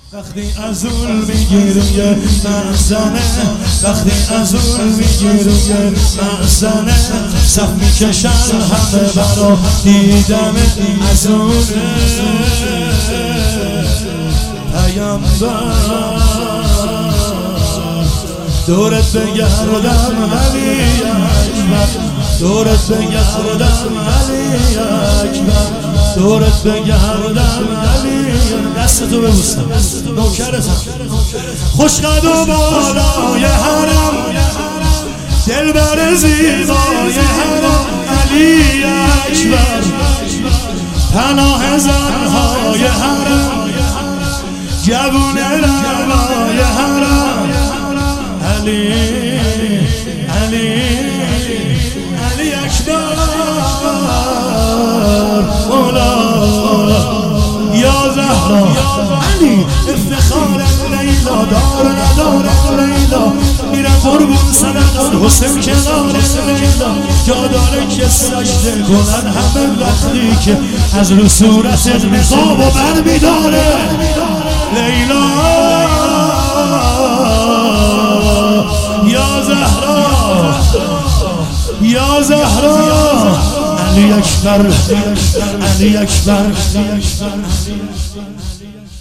وقتی از اون میگیروی مغزنه، وقتی از اون میگیروی مغزنه، صف میکشن همه برا دیدم از اون پیامبر. دورت بگردم علی اکبر، دورت بگردم علی اکبر، دورت بگردم علی. دستتو ببوسم نوکرتم، خوش قد و بالای حرم، دلبر زیبای حرم علی اکبر، پناه زنهای حرم، جوون لبای حرم علی علی علی اکبر مولا یا زهرا علی افتخار لیلا، دار ندار لیلا، میرم قربون صدق حسین کنار لیلا، جا داره که سجده کنن همه وقتی که از رو صورت نقاب و بر میداره لیلا یا زهرا یا زهرا علی اکبر علی اکبر.